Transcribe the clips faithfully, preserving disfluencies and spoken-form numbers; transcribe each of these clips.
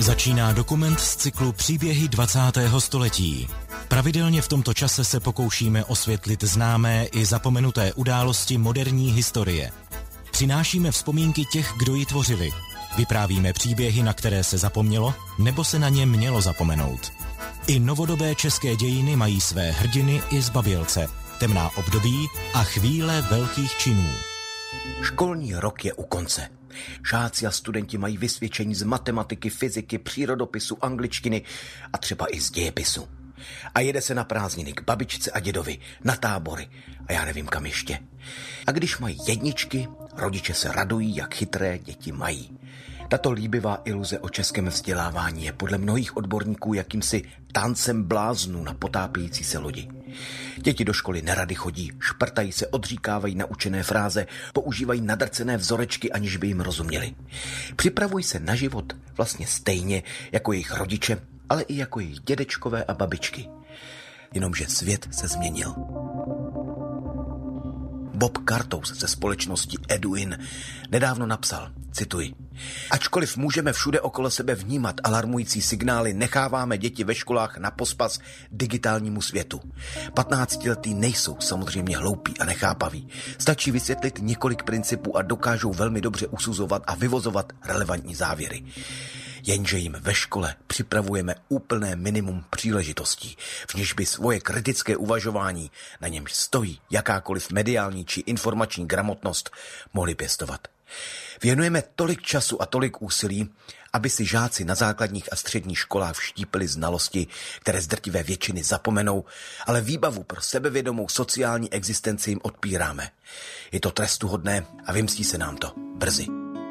Začíná dokument z cyklu Příběhy dvacátého století. Pravidelně v tomto čase se pokoušíme osvětlit známé i zapomenuté události moderní historie. Přinášíme vzpomínky těch, kdo ji tvořili. Vyprávíme příběhy, na které se zapomnělo, nebo se na ně mělo zapomenout. I novodobé české dějiny mají své hrdiny i zbabělce, temná období a chvíle velkých činů. Školní rok je u konce. Žáci a studenti mají vysvědčení z matematiky, fyziky, přírodopisu, angličtiny a třeba i z dějepisu. A jede se na prázdniny k babičce a dědovi, na tábory a já nevím kam ještě. A když mají jedničky, rodiče se radují, jak chytré děti mají. Tato líbivá iluze o českém vzdělávání je podle mnohých odborníků jakýmsi tancem bláznů na potápějící se lodi. Děti do školy nerady chodí, šprtají se, odříkávají naučené fráze, používají nadrcené vzorečky, aniž by jim rozuměli. Připravují se na život vlastně stejně jako jejich rodiče, ale i jako jejich dědečkové a babičky. Jenomže svět se změnil. Bob Kartous ze společnosti Eduin nedávno napsal, cituji: ačkoliv můžeme všude okolo sebe vnímat alarmující signály, necháváme děti ve školách na pospas digitálnímu světu. patnáctiletí nejsou samozřejmě hloupí a nechápaví. Stačí vysvětlit několik principů a dokážou velmi dobře usuzovat a vyvozovat relevantní závěry. Jenže jim ve škole připravujeme úplné minimum příležitostí, v níž by svoje kritické uvažování, na němž stojí jakákoliv mediální či informační gramotnost, mohli pěstovat. Věnujeme tolik času a tolik úsilí, aby si žáci na základních a středních školách vštípili znalosti, které z drtivé většiny zapomenou, ale výbavu pro sebevědomou sociální existenci jim odpíráme. Je to trestuhodné a vymstí se nám to brzy.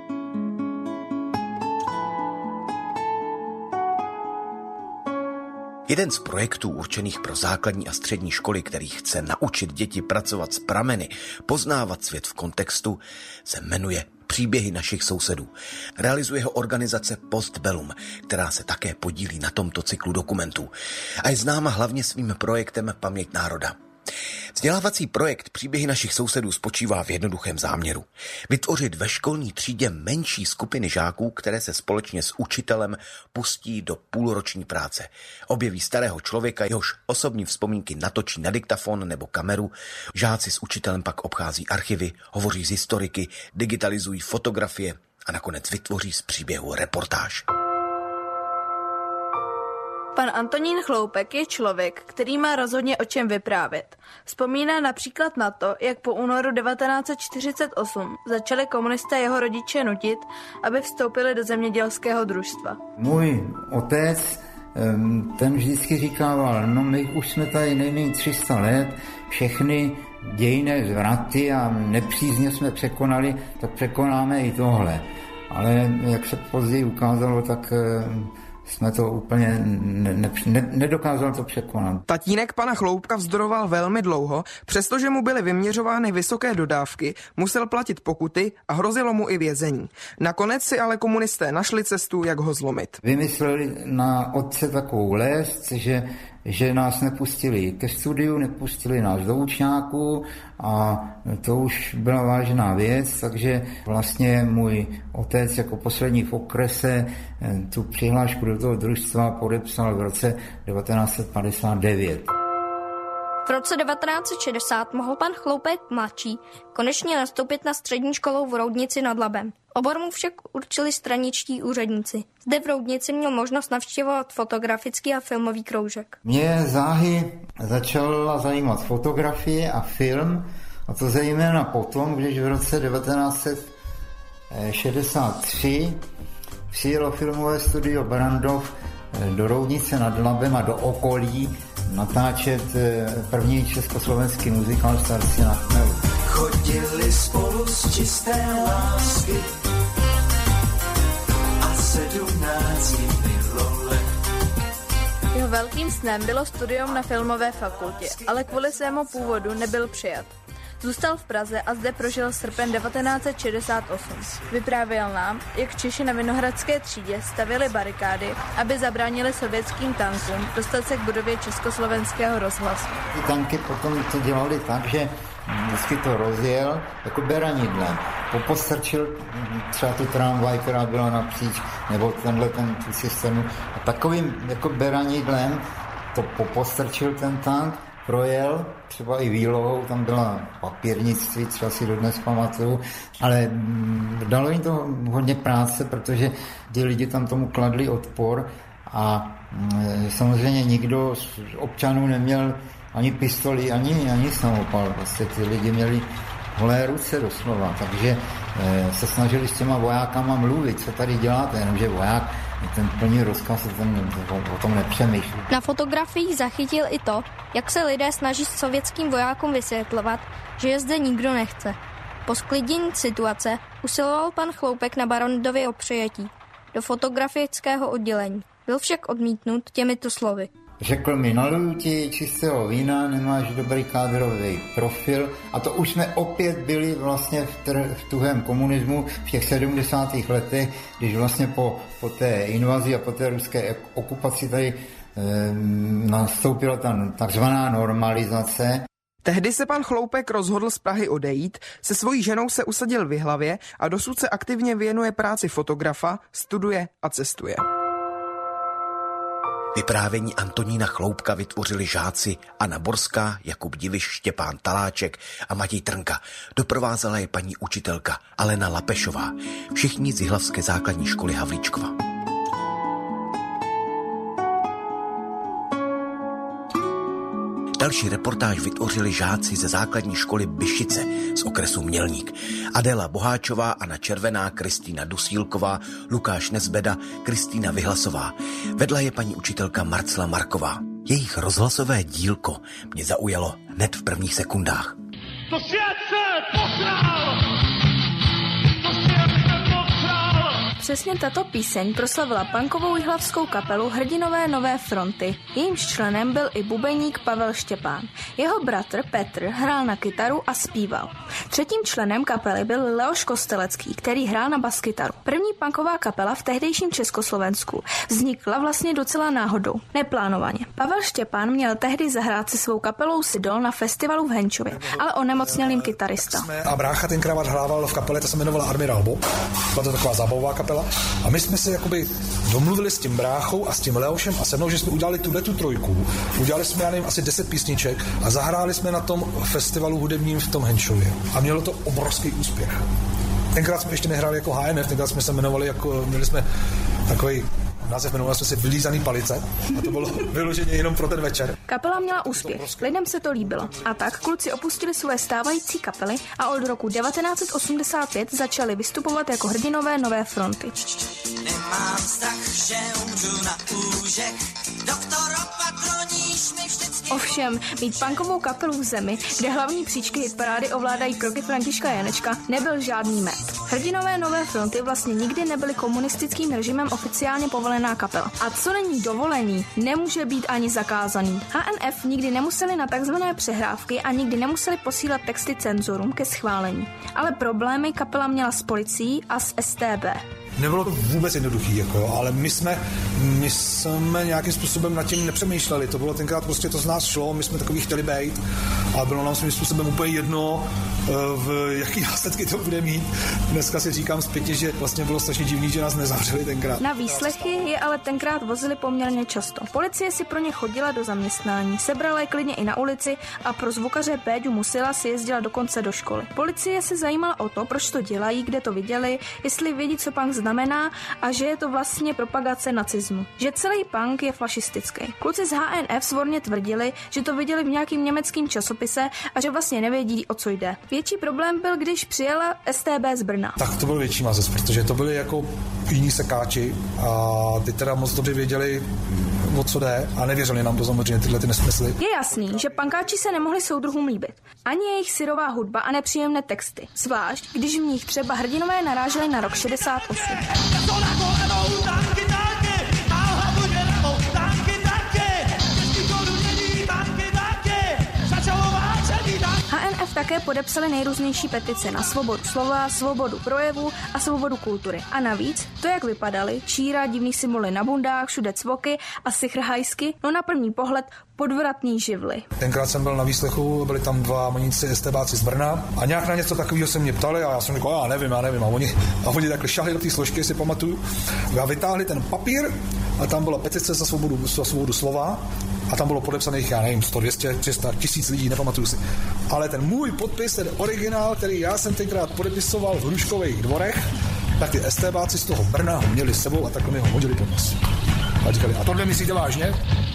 Jeden z projektů určených pro základní a střední školy, který chce naučit děti pracovat s prameny, poznávat svět v kontextu, se jmenuje Příběhy našich sousedů. Realizuje ho organizace Postbellum, která se také podílí na tomto cyklu dokumentů a je známa hlavně svým projektem Paměť národa. Vzdělávací projekt Příběhy našich sousedů spočívá v jednoduchém záměru. Vytvořit ve školní třídě menší skupiny žáků, které se společně s učitelem pustí do půlroční práce. Objeví starého člověka, jehož osobní vzpomínky natočí na diktafon nebo kameru. Žáci s učitelem pak obchází archivy, hovoří s historiky, digitalizují fotografie a nakonec vytvoří z příběhu reportáž. Pan Antonín Chloupek je člověk, který má rozhodně o čem vyprávět. Vzpomíná například na to, jak po únoru devatenáct set čtyřicet osm začali komunisté jeho rodiče nutit, aby vstoupili do zemědělského družstva. Můj otec, ten vždycky říkával, no my už jsme tady nejméně tři sta let, všechny dějinné zvraty a nepřízně jsme překonali, tak překonáme i tohle. Ale jak se později ukázalo, tak jsme to úplně ne, ne, ne, nedokázali to překonat. Tatínek pana Chloupka vzdoroval velmi dlouho, přestože mu byly vyměřovány vysoké dodávky, musel platit pokuty a hrozilo mu i vězení. Nakonec si ale komunisté našli cestu, jak ho zlomit. Vymysleli na otce takovou lézt, že že nás nepustili ke studiu, nepustili nás do učňáků a to už byla vážná věc, takže vlastně můj otec jako poslední v okrese tu přihlášku do toho družstva podepsal v roce devatenáct set padesát devět. V roce devatenáct set šedesát mohl pan Chloupek mladší konečně nastoupit na střední školu v Roudnici nad Labem. Obor mu však určili straničtí úředníci. Zde v Roudnici měl možnost navštěvovat fotografický a filmový kroužek. Mě záhy začala zajímat fotografie a film, a to zejména potom, když v roce devatenáct set šedesát tři přijelo filmové studio Barrandov do Roudnice nad Labem a do okolí natáčet první československý muzikál Starci na chmelu. Chodili spolu z čisté lásky a sedmnáct bylo let. Jeho velkým snem bylo studium na filmové fakultě, ale kvůli svému původu nebyl přijat. Zůstal v Praze a zde prožil srpen devatenáct set šedesát osm. Vyprávěl nám, jak Češi na Vinohradské třídě stavěli barikády, aby zabránili sovětským tankům dostat se k budově Československého rozhlasu. Ty tanky potom to dělali tak, že vždycky to rozjel jako beranidlem. Popostrčil třeba tu tramvaj, která byla napříč, nebo tenhle ten tu cisternu. A takovým jako beranidlem to popostrčil ten tank, projel, třeba i výlohou, tam byla papírnictví, třeba si dodnes pamatuju, ale dalo jim to hodně práce, protože ti lidi tam tomu kladli odpor a samozřejmě nikdo z občanů neměl ani pistoli, ani, ani samopal. Vlastně ty lidi měli holé ruce doslova, takže se snažili s těma vojákama mluvit, co tady děláte, jenomže voják ten plný rozkaz, ten o tom nepřemýšlí. Na fotografiích zachytil i to, jak se lidé snaží sovětským vojákům vysvětlovat, že je zde nikdo nechce. Po sklidnění situace usiloval pan Chloupek na Barandově o přijetí do fotografického oddělení. Byl však odmítnut těmito slovy. Řekl mi, naluju ti čistého vína, nemáš dobrý kádrový profil a to už jsme opět byli vlastně v, tr- v tuhém komunismu v těch sedmdesátých letech, když vlastně po, po té invazi a po té ruské okupaci tady e, nastoupila ta takzvaná normalizace. Tehdy se pan Chloupek rozhodl z Prahy odejít, se svojí ženou se usadil v Jihlavě a dosud se aktivně věnuje práci fotografa, studuje a cestuje. Vyprávění Antonína Chloupka vytvořili žáci Anna Borská, Jakub Diviš, Štěpán Taláček a Matěj Trnka. Doprovázela je paní učitelka Alena Lapešová. Všichni z Jihlavské základní školy Havlíčkova. Další reportáž vytvořili žáci ze základní školy Byšice z okresu Mělník. Adéla Boháčová, Anna Červená, Kristýna Dusílková, Lukáš Nezbeda, Kristýna Vyhlasová. Vedla je paní učitelka Marcela Marková. Jejich rozhlasové dílko mě zaujalo hned v prvních sekundách. To svět se posral! To svět se posral! Přesně tato píseň proslavila punkovou jihlavskou kapelu Hrdinové Nové fronty. Jejímž členem byl i bubeník Pavel Štěpán. Jeho bratr Petr hrál na kytaru a zpíval. Třetím členem kapely byl Leoš Kostelecký, který hrál na baskytaru. První punková kapela v tehdejším Československu vznikla vlastně docela náhodou, neplánovaně. Pavel Štěpán měl tehdy zahrát se svou kapelou Sidol na festivalu v Henčově, ale onemocněl jim kytarista. A brácha tenkrát hrával v kapele, ta se jmenovala Admiral Bob. Byla to taková zábavová kapela. A my jsme se jakoby domluvili s tím bráchou a s tím Leošem a se mnou, že jsme udělali tuhletu trojku. Udělali jsme, já nevím, asi deset písniček a zahráli jsme na tom festivalu hudebním v tom Henčově. A mělo to obrovský úspěch. Tenkrát jsme ještě nehráli jako H N F, tenkrát jsme se jmenovali jako, měli jsme takový název, jmenovali jsme si Vylízaný palice a to bylo vyloženě jenom pro ten večer. Kapela měla úspěch, lidem se to líbilo. A tak kluci opustili své stávající kapely a od roku devatenáct osmdesát pět začali vystupovat jako Hrdinové Nové fronty. Nemám strach, že umřu na úžek, doktor opatroníš mi vždycky... Ovšem, mít punkovou kapelu v zemi, kde hlavní příčky hitparády ovládají kroky Františka Janečka, nebyl žádný met. Hrdinové Nové fronty vlastně nikdy nebyly komunistickým režimem oficiálně povolená kapela. A co není dovolený, nemůže být ani zakázaný. H N F nikdy nemuseli na takzvané přehrávky a nikdy nemuseli posílat texty cenzorům ke schválení. Ale problémy kapela měla s policií a s S T B. Nebylo to vůbec jednoduchý, jako, ale my jsme, my jsme nějakým způsobem nad tím nepřemýšleli. To bylo tenkrát prostě, to z nás šlo, my jsme takový chtěli být a bylo nám svým způsobem úplně jedno, v jaký následky to bude mít. Dneska si říkám zpětě, že vlastně bylo strašně divný, že nás nezavřeli tenkrát. Na výslechy je ale tenkrát vozili poměrně často. Policie si pro ně chodila do zaměstnání, sebrala je klidně i na ulici a pro zvukaře Péďu Musila si jezdila dokonce do školy. Policie se zajímala o to, proč to dělají, kde to viděli, jestli vědí, co punk znamená a že je to vlastně propagace nacismu. Že celý punk je fašistický. Kluci z H N F svorně tvrdili, že to viděli v nějakým německým časopise a že vlastně nevědí, o co jde. Větší problém byl, když přijela S T B z Brna. Tak to byl větší mazec, protože to byli jako jiní sekáči a ty teda moc dobře věděli, o co jde a nevěřili nám to samozřejmě tyhle ty nesmysly. Je jasný, že punkáči se nemohli soudruhům líbit. Ani jejich syrová hudba a nepříjemné texty. Zvlášť, když v nich třeba Hrdinové naráželi na rok šedesát osm. H N F také podepsali nejrůznější petice na svobodu slova, svobodu projevu a svobodu kultury. A navíc, to jak vypadaly, číra, divný symboly na bundách, všude cvoky a sichrhajsky, no na první pohled podvratný živly. Tenkrát jsem byl na výslechu, byli tam dva maníci estébáci z Brna a nějak na něco takového se mě ptali a já jsem řekl, já nevím, já nevím. A oni, a oni takhle šahli do té složky, si pamatuju, a vytáhli ten papír a tam byla petice za svobodu, za svobodu slova a tam bylo podepsaných, já nevím, sto, dvě stě, tři sta, tisíc lidí, nepamatuju si. Ale ten můj podpis, ten originál, který já jsem tenkrát podepisoval v Hruškových dvorech, tak ty estébáci z toho Brna ho měli s sebou a takhle mi ho hodili pod nos. A říkali, a tohle myslíte vážně?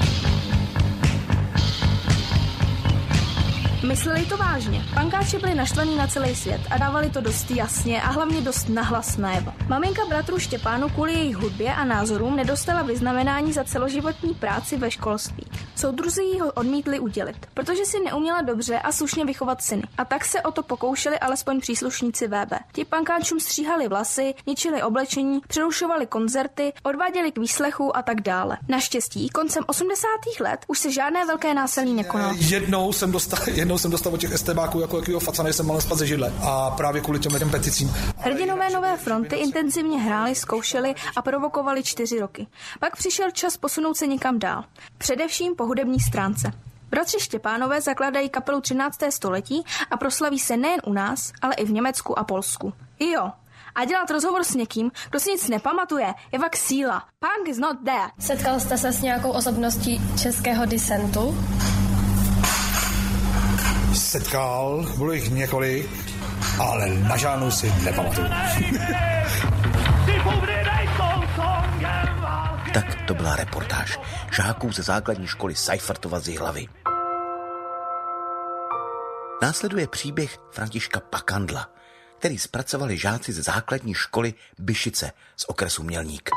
Mysleli to vážně. Pankáči byli naštvaní na celý svět a dávali to dost jasně a hlavně dost nahlas najevo. Maminka bratru Štěpánu kvůli jejich hudbě a názorům nedostala vyznamenání za celoživotní práci ve školství. Soudruzi jí ho odmítli udělit, protože si neuměla dobře a slušně vychovat syny. A tak se o to pokoušeli alespoň příslušníci V B. Ti pankáčům stříhali vlasy, ničili oblečení, přerušovali koncerty, odváděli k výslechu a tak dále. Naštěstí koncem osmdesátých let už se žádné velké násilí nekonalo. Jednou jsem dostal, jednou jsem dostal od těch estébáků jako jakýho facana, jsem mal spát ze židle a právě kvůli těm těm peticím. Hrdinové Nové fronty intenzivně hráli, zkoušeli a provokovali čtyři roky. Pak přišel čas posunout se někam dál. Především po hudební stránce. Bratři Štěpánové zakládají kapelu třináctého století a proslaví se nejen u nás, ale i v Německu a Polsku. Jo. A dělat rozhovor s někým, kdo si nic nepamatuje, je fakt síla. Punk is not there. Setkal jste se s nějakou osobností českého disentu? Setkal, bylo jich několik, ale na žádnou si nepamatuju. Tak to byla reportáž žáků ze základní školy Seifertova z Jihlavy. Následuje příběh Františka Pakandla, který zpracovali žáci ze základní školy Byšice z okresu Mělník.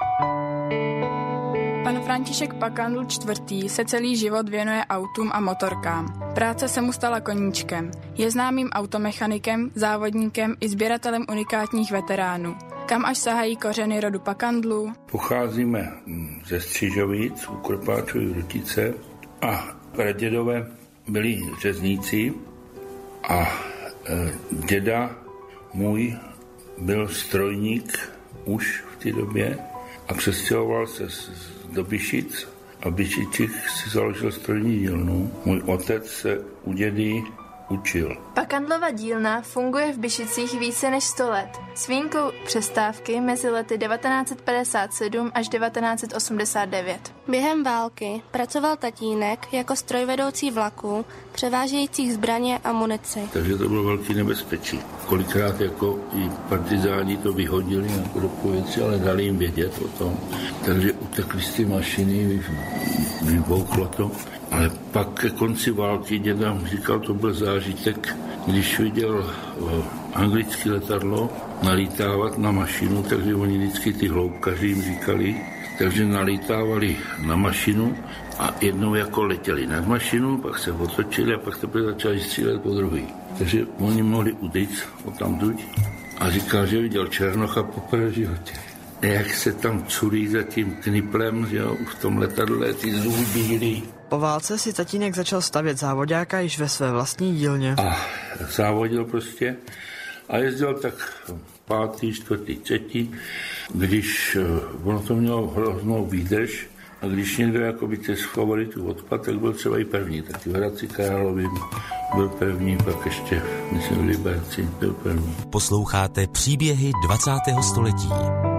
Pan František Pakandl čtvrtý se celý život věnuje autům a motorkám. Práce se mu stala koníčkem. Je známým automechanikem, závodníkem i sběratelem unikátních veteránů. Kam až sahají kořeny rodu Pakandlů? Pocházíme ze Střižovic, u Kropáčovy Rutice a pradědové byli řezníci a e, děda můj byl strojník už v té době a přestěhoval se z, do Byšic a v Byšicích si založil strojní dílnu. Můj otec se u dědy učil. Pakandlova dílna funguje v Byšicích více než sto let. S výjimkou přestávky mezi lety devatenáct set padesát sedm až devatenáct set osmdesát devět. Během války pracoval tatínek jako strojvedoucí vlaků, převážejících zbraně a munici. Takže to bylo velký nebezpečí. Kolikrát jako i partizáni to vyhodili jako do povětří, ale dali jim vědět o tom. Takže utekli z ty mašiny, vybouchlo to. Ale pak ke konci války děda říkal, to byl zážitek, když viděl anglické letadlo nalítávat na mašinu, takže oni vždycky ty hloubkaři jim říkali, takže nalítávali na mašinu a jednou jako letěli nad mašinu, pak se otočili a pak teprve začali střílet po druhý. Takže oni mohli udejít o tam duť a říkal, že viděl Černocha poprvé v životě. Jak se tam culí za tím kniplem, že jo, v tom letadle, ty zuby bílý. Po válce si tatínek začal stavět závodáka již ve své vlastní dílně. A závodil prostě a jezdil tak pátý, čtvrtý, třetí, když ono to mělo hroznou výdrž a když někdo jakoby z favoritů odpad, tak byl třeba i první. Taky v Hradci Králově byl první, pak ještě, myslím, v Liberci byl první. Posloucháte příběhy dvacátého století.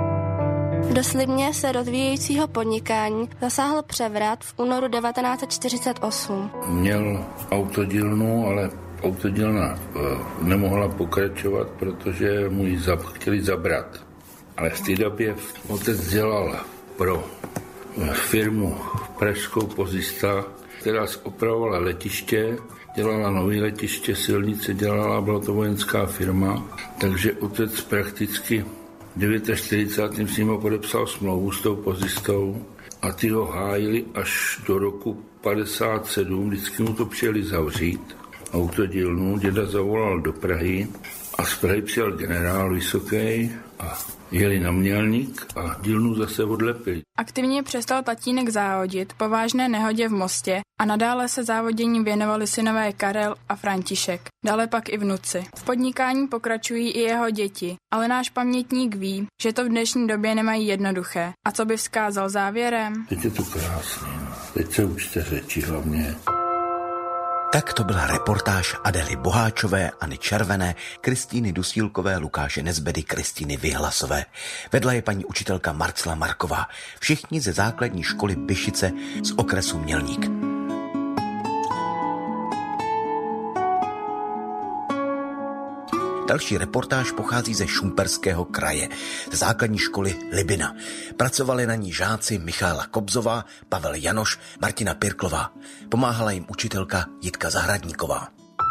Do slibně se rozvíjejícího podnikání zasáhl převrat v únoru devatenáct set čtyřicet osm. Měl autodílnu, ale autodílna nemohla pokračovat, protože mu ji zab, chtěli zabrat. Ale v té době otec dělal pro firmu pražskou Pozista, která opravovala letiště, dělala nové letiště, silnice dělala, byla to vojenská firma, takže otec prakticky v čtyřicátém devátém s ním podepsal smlouvu s tou Pozistou a ty ho hájili až do roku padesát sedm, vždycky mu to přijeli zavřít, autodílnu, děda zavolal do Prahy A z Prahy přijel generál Vysoký a jeli na Mělník a dílnu zase odlepili. Aktivně přestal tatínek závodit po vážné nehodě v Mostě a nadále se závoděním věnovali synové Karel a František, dále pak i vnuci. V podnikání pokračují i jeho děti, ale náš pamětník ví, že to v dnešní době nemají jednoduché. A co by vzkázal závěrem? Teď je to krásný, no. Teď se učte řeči hlavně. Tak to byla reportáž Adely Boháčové, Anny Červené, Kristýny Dusílkové, Lukáše Nezbedy, Kristýny Vyhlasové. Vedla je paní učitelka Marcela Marková. Všichni ze základní školy Byšice z okresu Mělník. Další reportáž pochází ze Šumperského kraje, z základní školy Libina. Pracovali na ní žáci Michála Kobzová, Pavel Janoš, Martina Pirklová. Pomáhala jim učitelka Jitka Zahradníková.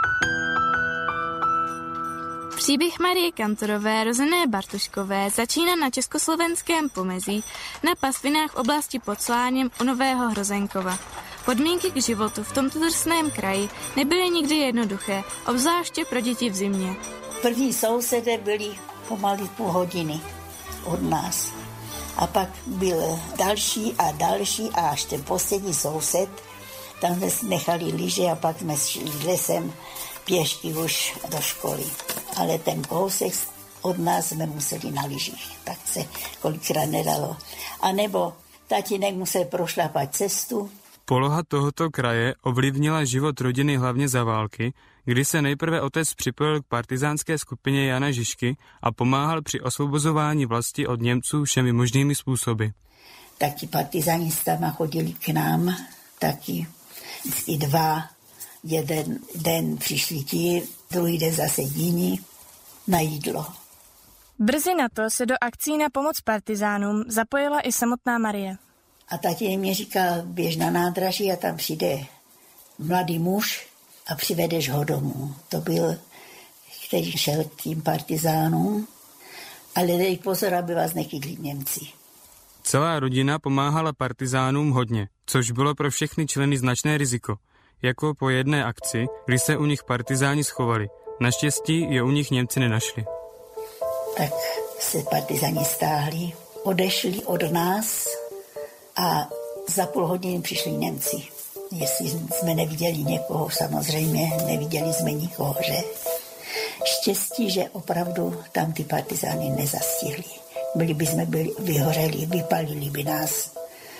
Příběh Marie Kantorové, rozené Bartoškové, začíná na československém pomezí na pasvinách v oblasti pod Sláněm u Nového Hrozenkova. Podmínky k životu v tomto drsném kraji nebyly nikdy jednoduché, obzvláště pro děti v zimě. První sousedé byli pomalu půl hodiny od nás. A pak byl další a další a až ten poslední soused. Tam jsme nechali lyže a pak jsme šli lesem pěšky už do školy. Ale ten kousek od nás jsme museli na lyžích, tak se kolikrát nedalo. A nebo tatínek musel prošlapat cestu. Poloha tohoto kraje ovlivnila život rodiny hlavně za války, kdy se nejprve otec připojil k partyzánské skupině Jana Žižky a pomáhal při osvobozování vlasti od Němců všemi možnými způsoby. Tak ti partizáni s tam chodili k nám, taky vždycky dva, jeden den přišli ti, druhý den zase jiní na jídlo. Brzy na to se do akcí na pomoc partizánům zapojila i samotná Marie. A tatínek mě říkal, běž na nádraží a tam přijde mladý muž a přivedeš ho domů. To byl, který šel k tím partizánům, ale dej pozor, aby vás nechytli Němci. Celá rodina pomáhala partizánům hodně, což bylo pro všechny členy značné riziko. Jako po jedné akci, kdy se u nich partizáni schovali. Naštěstí je u nich Němci nenašli. Tak se partizáni stáhli, odešli od nás a za půl hodiny přišli Němci. Jestli jsme neviděli někoho, samozřejmě neviděli jsme nikoho, že? Štěstí, že opravdu tam ty partizány nezastihli. Byli by jsme byli vyhořeli, vypalili by nás.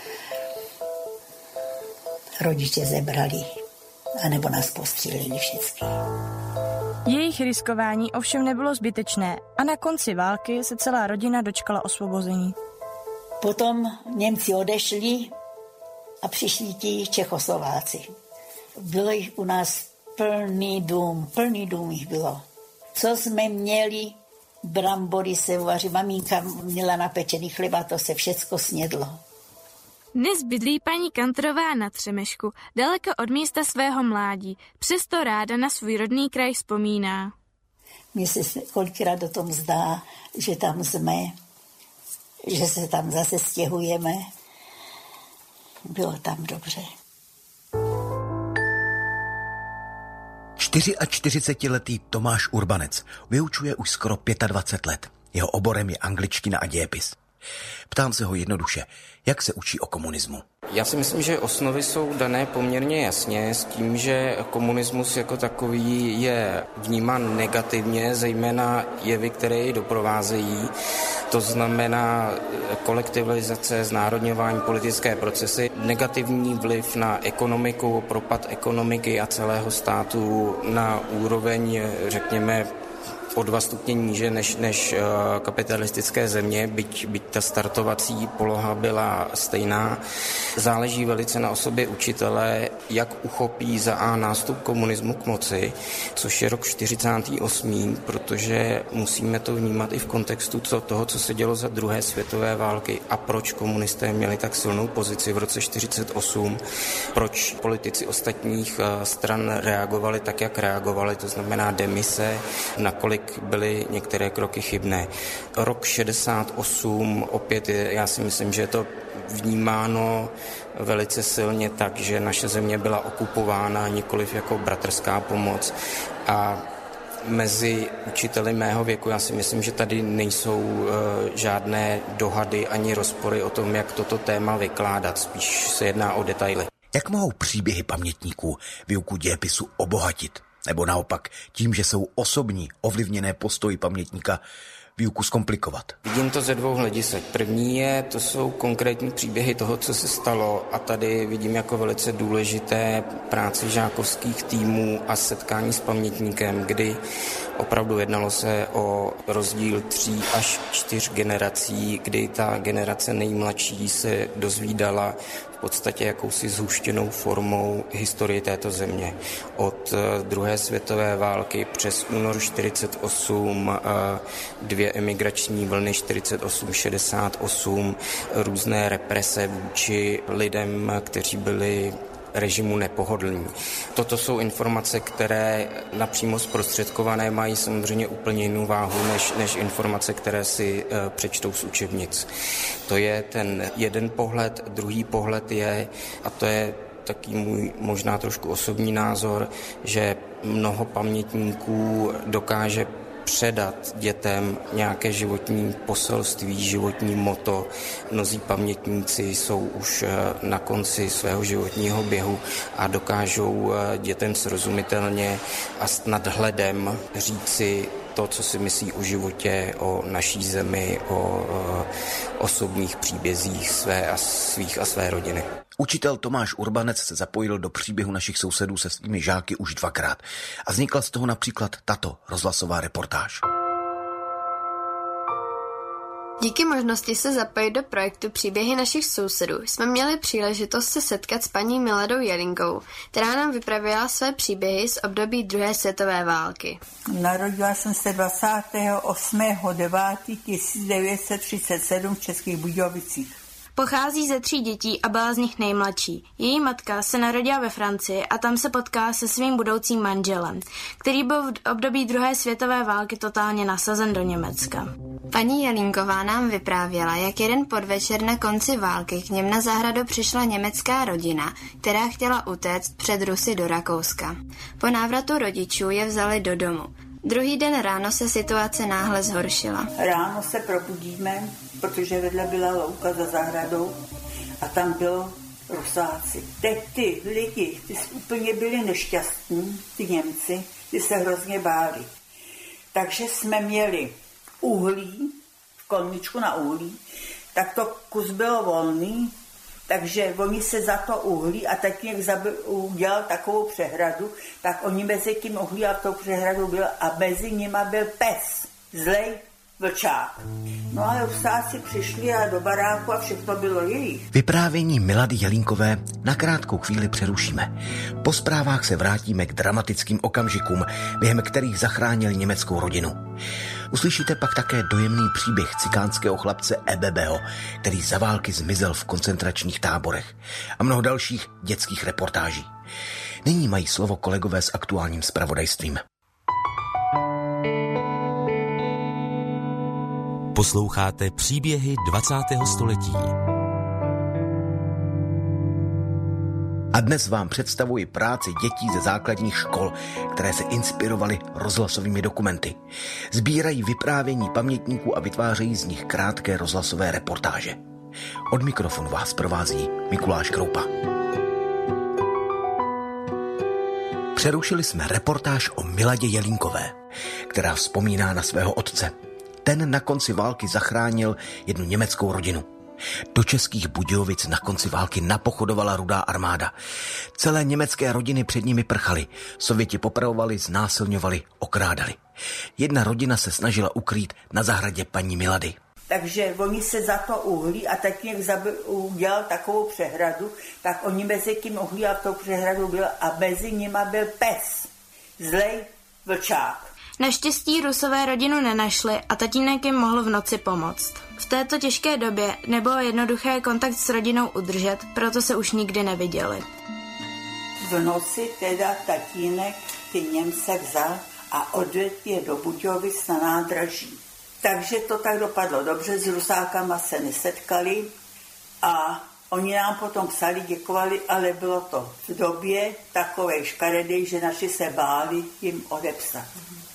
Rodiče zebrali, anebo nás postříleli všichni. Jejich riskování ovšem nebylo zbytečné a na konci války se celá rodina dočkala osvobození. Potom Němci odešli a přišli ti Čechoslováci. Bylo jich u nás plný dům, plný dům jich bylo. Co jsme měli, brambory se uvaří, maminka měla napečený chleba, to se všecko snědlo. Dnes bydlí paní Kantorová na Třemešku, daleko od místa svého mládí, přesto ráda na svůj rodný kraj vzpomíná. Mně se kolikrát do tom zdá, že tam jsme, že se tam zase stěhujeme. Bylo tam dobře. čtyřiačtyřicetiletý Tomáš Urbanec vyučuje už skoro dvacet pět let. Jeho oborem je angličtina a dějepis. Ptám se ho jednoduše, jak se učí o komunismu. Já si myslím, že osnovy jsou dané poměrně jasně s tím, že komunismus jako takový je vnímán negativně, zejména jevy, které jej doprovázejí. To znamená kolektivizace, znárodňování, politické procesy, negativní vliv na ekonomiku, propad ekonomiky a celého státu na úroveň, řekněme, o dva stupně níže než, než kapitalistické země, byť, byť ta startovací poloha byla stejná. Záleží velice na osobě učitele, jak uchopí za A nástup komunismu k moci, což je rok čtyřicátý osmý, protože musíme to vnímat i v kontextu toho, co se dělo za druhé světové války a proč komunisté měli tak silnou pozici v roce čtyřicet osm, proč politici ostatních stran reagovali tak, jak reagovali, to znamená demise, nakolik byly některé kroky chybné. Rok šedesát osm opět je, já si myslím, že je to vnímáno velice silně tak, že naše země byla okupována nikoliv jako bratrská pomoc a mezi učiteli mého věku. Já si myslím, že tady nejsou uh, žádné dohady ani rozpory o tom, jak toto téma vykládat. Spíš se jedná o detaily. Jak mohou příběhy pamětníků výuku dějepisu obohatit? Nebo naopak tím, že jsou osobní, ovlivněné postoji pamětníka, výuku zkomplikovat? Vidím to ze dvou hledisek. První je, to jsou konkrétní příběhy toho, co se stalo, a tady vidím jako velice důležité práci žákovských týmů a setkání s pamětníkem, kdy opravdu jednalo se o rozdíl tří až čtyř generací, kdy ta generace nejmladší se dozvídala v podstatě jakousi zhuštěnou formou historii této země. Od druhé světové války přes únor čtyřicet osm, dvě emigrační vlny čtyřicet osm šedesát osm, různé represe vůči lidem, kteří byli režimu nepohodlní. Toto jsou informace, které napřímo zprostředkované mají samozřejmě úplně jinou váhu než, než informace, které si e, přečtou z učebnic. To je ten jeden pohled. Druhý pohled je, a to je taky můj možná trošku osobní názor, že mnoho pamětníků dokáže předat dětem nějaké životní poselství, životní motto. Mnozí pamětníci jsou už na konci svého životního běhu a dokážou dětem srozumitelně a s nadhledem říci to, co si myslí o životě, o naší zemi, o osobních příbězích své a svých a své rodiny. Učitel Tomáš Urbanec se zapojil do příběhu našich sousedů se svými žáky už dvakrát a vznikla z toho například tato rozhlasová reportáž. Díky možnosti se zapojit do projektu Příběhy našich sousedů jsme měli příležitost se setkat s paní Miladou Jelínkovou, která nám vyprávěla své příběhy z období druhé světové války. Narodila jsem se dvacátého osmého devátého tisíc devět set třicet sedm v Českých Budějovicích. Pochází ze tří dětí a byla z nich nejmladší. Její matka se narodila ve Francii a tam se potká se svým budoucím manželem, který byl v období druhé světové války totálně nasazen do Německa. Paní Jelínková nám vyprávěla, jak jeden podvečer na konci války k něm na zahradu přišla německá rodina, která chtěla utéct před Rusy do Rakouska. Po návratu rodičů je vzali do domu. Druhý den ráno se situace náhle zhoršila. Ráno se probudíme, protože vedle byla louka za zahradou a tam bylo Rusáci. Teď ty lidi, ty úplně byli nešťastní, ty Němci, ty se hrozně báli. Takže jsme měli uhlí, kolničku na uhlí, tak to kus bylo volný, takže oni se za to uhlí a tatínek udělal takovou přehradu, tak oni mezi tím uhlí a tou přehradu byl a mezi nima byl pes, zlej vlčák. No a Rusáci přišli a do baráku a všechno bylo jejich. Vyprávění Milady Jelínkové na krátkou chvíli přerušíme. Po zprávách se vrátíme k dramatickým okamžikům, během kterých zachránili německou rodinu. Uslyšíte pak také dojemný příběh cikánského chlapce Ebebeho, který za války zmizel v koncentračních táborech, a mnoho dalších dětských reportáží. Nyní mají slovo kolegové s aktuálním zpravodajstvím. Posloucháte příběhy dvacátého století. A dnes vám představuji práci dětí ze základních škol, které se inspirovaly rozhlasovými dokumenty. Sbírají vyprávění pamětníků a vytvářejí z nich krátké rozhlasové reportáže. Od mikrofonu vás provází Mikuláš Kroupa. Přerušili jsme reportáž o Miladě Jelínkové, která vzpomíná na svého otce. Ten na konci války zachránil jednu německou rodinu. Do Českých Budějovic na konci války napochodovala Rudá armáda. Celé německé rodiny před nimi prchaly. Sověti popravovali, znásilňovali, okrádali. Jedna rodina se snažila ukrýt na zahradě paní Milady. Takže oni se za to uhlí a tatínek udělal takovou přehradu, tak oni mezi tím uhlí a tou přehradu byl a mezi nima byl pes, zlej vlčák. Naštěstí Rusové rodinu nenašli a tatínek jim mohl v noci pomoct. V této těžké době nebylo jednoduché kontakt s rodinou udržet, proto se už nikdy neviděli. V noci teda tatínek ty Němce vzal a odvedl je do Budějovic na nádraží. Takže to tak dopadlo dobře, s Rusákama se nesetkali a oni nám potom psali, děkovali, ale bylo to v době takové škaredej, že naši se báli jim odepsat.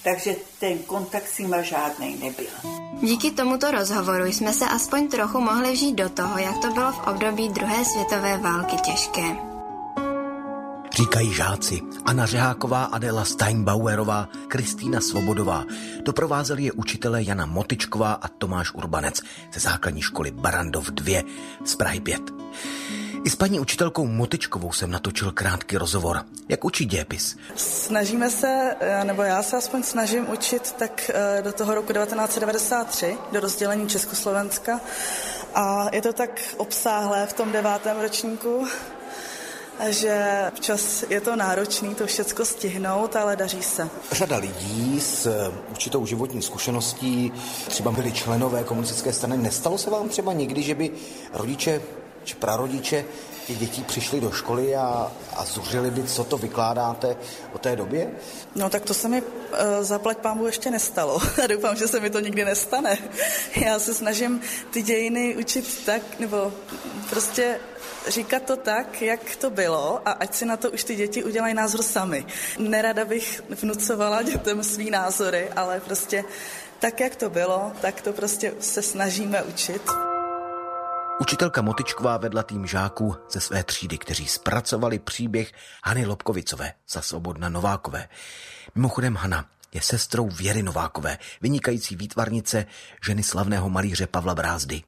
takže ten kontakt s nima žádnej nebyl. Díky tomuto rozhovoru jsme se aspoň trochu mohli vžít do toho, jak to bylo v období druhé světové války těžké. Říkají žáci Anna Řeháková, Adela Steinbauerová, Kristýna Svobodová. Doprovázeli je učitelé Jana Motyčková a Tomáš Urbanec ze základní školy Barrandov dva z Prahy pět. I s paní učitelkou Motyčkovou jsem natočil krátký rozhovor. Jak učí dějepis? Snažíme se, nebo já se aspoň snažím učit tak do toho roku devatenáct set devadesát tři, do rozdělení Československa. A je to tak obsáhlé v tom devátém ročníku, že včas je to náročný to všecko stihnout, ale daří se. Řada lidí s určitou životní zkušeností, třeba byli členové komunistické strany. Nestalo se vám třeba někdy, že by rodiče či prarodiče těch dětí přišli do školy a, a zuřili by, co to vykládáte o té době? No tak to se mi e, zaplať pánbu ještě nestalo. A doufám, že se mi to nikdy nestane. Já se snažím ty dějiny učit tak, nebo prostě říkat to tak, jak to bylo a ať si na to už ty děti udělají názor sami. Nerada bych vnucovala dětem svý názory, ale prostě tak, jak to bylo, tak to prostě se snažíme učit. Učitelka Motyčková vedla tým žáků ze své třídy, kteří zpracovali příběh Hany Lobkovicové za Svobodna Novákové. Mimochodem Hana je sestrou Věry Novákové, vynikající výtvarnice, ženy slavného malíře Pavla Brázdy.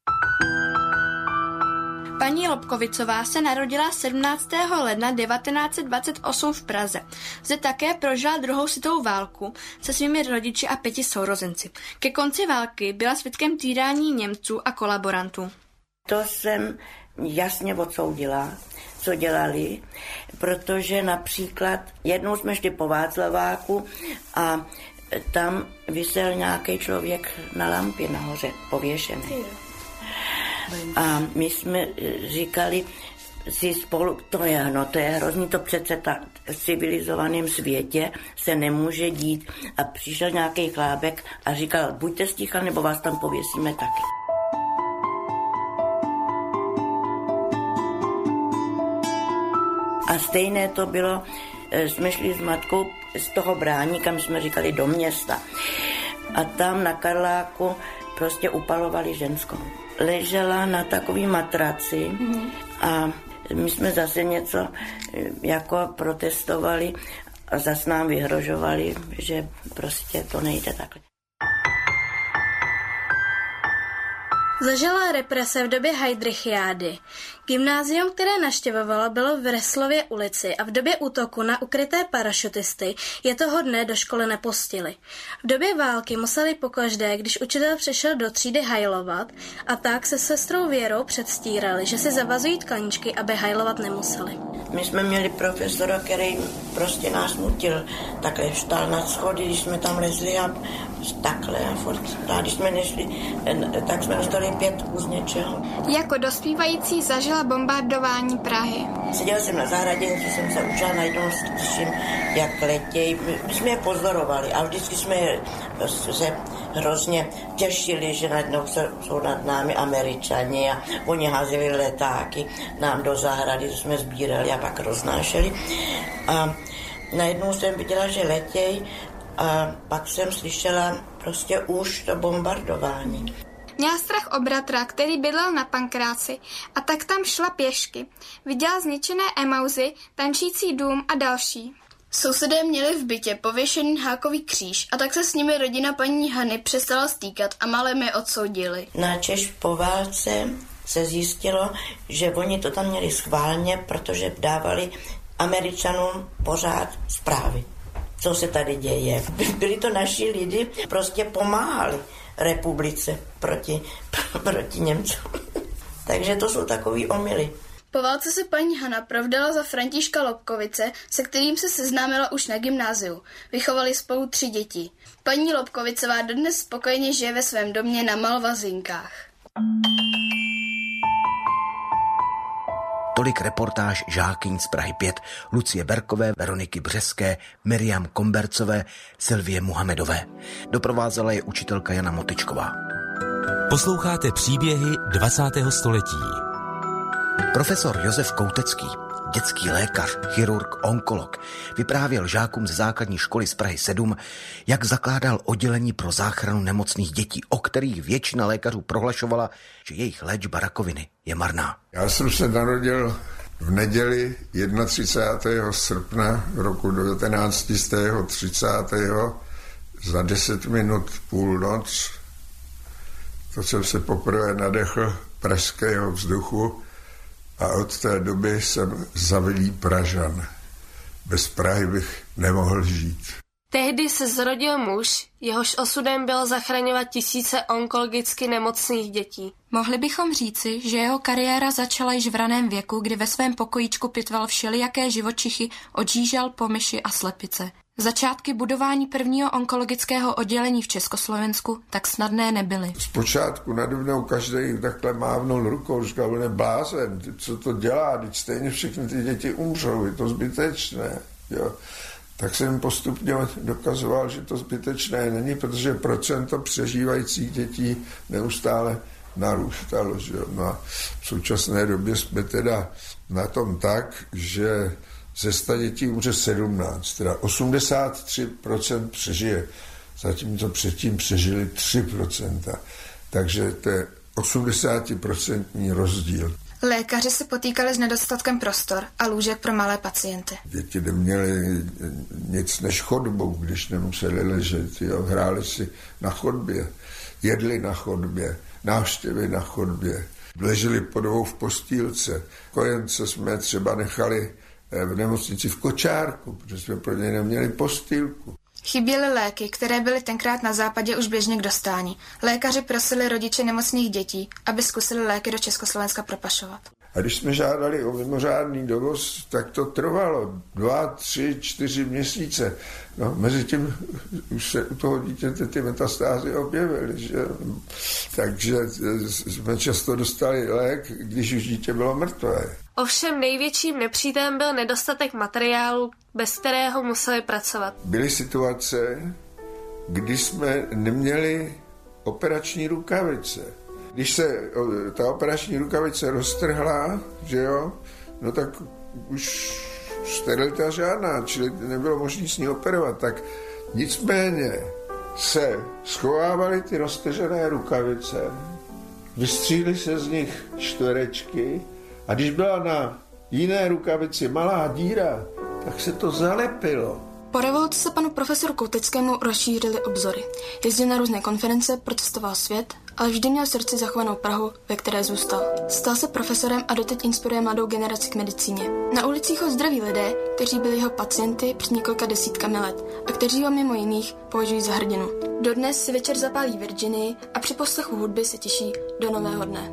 Paní Lobkovicová se narodila sedmnáctého ledna devatenáct set dvacet osm v Praze. Zde také prožila druhou světovou válku se svými rodiči a pěti sourozenci. Ke konci války byla svědkem týrání Němců a kolaborantů. To jsem jasně odsoudila, co dělali, protože například jednou jsme šli po Václaváku a tam visel nějaký člověk na lampě nahoře, pověšený. A my jsme říkali si spolu, to je, no, to je hrozný, to přece ta, v civilizovaném světě se nemůže dít. A přišel nějaký chlábek a říkal, buďte sticha, nebo vás tam pověsíme taky. A stejné to bylo, jsme šli s matkou z toho brání, kam jsme říkali do města. A tam na Karláku prostě upalovali ženskou. Ležela na takový matraci a my jsme zase něco jako protestovali a zase nám vyhrožovali, že prostě to nejde takhle. Zažila represe v době Heydrichiády. Gymnázium, které navštěvovala, bylo v Reslově ulici a v době útoku na ukryté parašutisty je toho dne do školy nepustili. V době války museli pokaždé, když učitel přišel do třídy hajlovat, a tak se sestrou Věrou předstírali, že si zavazují tkaničky, aby hajlovat nemuseli. My jsme měli profesora, který prostě nás nutil. Takhle vstal na schody, když jsme tam lezli a takhle a furt. A když jsme nešli, tak jsme dostali pětku z něčeho. Jako dospívající zažila bombardování Prahy. Seděl jsem na zahradě, že jsem se učila, najednou slyším, jak letějí. My jsme je pozorovali a vždycky jsme se hrozně těšili, že najednou jsou nad námi Američani a oni házeli letáky nám do zahrady, jsme sbírali a pak roznášeli. A najednou jsem viděla, že letějí a pak jsem slyšela prostě už to bombardování. Měla strach o bratra, který bydlel na Pankráci, a tak tam šla pěšky. Viděla zničené Emauzy, tančící dům a další. Sousedé měli v bytě pověšený hákový kříž a tak se s nimi rodina paní Hany přestala stýkat a malé je odsoudili. Načež po válce se zjistilo, že oni to tam měli schválně, protože dávali Američanům pořád zprávy, co se tady děje. Byli to naši lidi, prostě pomáhali republice proti, proti Němcům. Takže to jsou takový omyly. Po válce se paní Hana provdala za Františka Lobkovice, se kterým se seznámila už na gymnáziu. Vychovali spolu tři děti. Paní Lobkovicová dodnes spokojeně žije ve svém domě na Malvazinkách. Tolik reportáž žákyň z Prahy pět, Lucie Berkové, Veroniky Břeské, Miriam Kombercové, Silvie Muhamedové. Doprovázela je učitelka Jana Motyčková. Posloucháte příběhy dvacátého století. Profesor Josef Koutecký dětský lékař, chirurg, onkolog, vyprávěl žákům ze základní školy z Prahy sedm, jak zakládal oddělení pro záchranu nemocných dětí, o kterých většina lékařů prohlašovala, že jejich léčba rakoviny je marná. Já jsem se narodil v neděli třicátého prvního srpna roku devatenáct set třicátého za deset minut půlnoc. To jsem se poprvé nadechl pražského vzduchu a od té doby jsem zavilý Pražan. Bez Prahy bych nemohl žít. Tehdy se zrodil muž, jehož osudem bylo zachraňovat tisíce onkologicky nemocných dětí. Mohli bychom říci, že jeho kariéra začala již v raném věku, kdy ve svém pokojíčku pitval všelijaké živočichy, od žížal po myši a slepice. Začátky budování prvního onkologického oddělení v Československu tak snadné nebyly. Zpočátku nade mnou každý takhle mávnul rukou, říkal, on je blázen, co to dělá, teď stejně všechny ty děti umřou, je to zbytečné. Jo. Tak jsem postupně dokazoval, že to zbytečné není, protože procento přežívajících dětí neustále narůstalo. Že? No a v současné době jsme teda na tom tak, že ze sta dětí umře sedmnáct, teda osmdesát tři procent přežije, zatímco předtím přežili tři procenta. Takže to je osmdesátiprocentní rozdíl. Lékaři se potýkali s nedostatkem prostor a lůžek pro malé pacienty. Děti neměly nic než chodbu, když nemuseli ležet. Jo. Hráli si na chodbě, jedli na chodbě, návštěvy na chodbě. Leželi po dvou v postýlce. Kojence jsme třeba nechali v nemocnici v kočárku, protože jsme pro něj neměli postýlku. Chyběly léky, které byly tenkrát na západě už běžně k dostání. Lékaři prosili rodiče nemocných dětí, aby zkusili léky do Československa propašovat. A když jsme žádali o mimořádný dovoz, tak to trvalo dva, tři, čtyři měsíce. No, mezi tím už se u toho dítěte ty metastázy objevily, že? Takže jsme často dostali lék, když už dítě bylo mrtvé. Ovšem největším nepřítelem byl nedostatek materiálu, bez kterého museli pracovat. Byly situace, kdy jsme neměli operační rukavice. Když se ta operační rukavice roztrhla, že jo, no tak už sterilita žádná, čili nebylo možné s ní operovat. Tak nicméně se schovávaly ty roztržené rukavice, vystříhly se z nich čtverečky a když byla na jiné rukavici malá díra, tak se to zalepilo. Po revoluci se panu profesoru Kouteckému rozšířily obzory. Jezdil na různé konference, protestoval svět, ale vždy měl v srdci zachovanou Prahu, ve které zůstal. Stal se profesorem a doteď inspiruje mladou generaci k medicíně. Na ulicích ho zdraví lidé, kteří byli jeho pacienty před několika desítkami let a kteří ho mimo jiných považují za hrdinu. Dodnes si večer zapálí Virginii a při poslechu hudby se těší do nového dne.